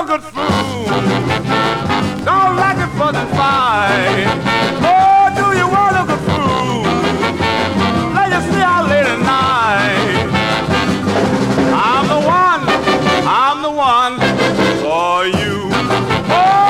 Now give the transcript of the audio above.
good food. Don't like it for the fight. Oh, do you want a good food? Let you see how late at night. I'm the one for you. Oh,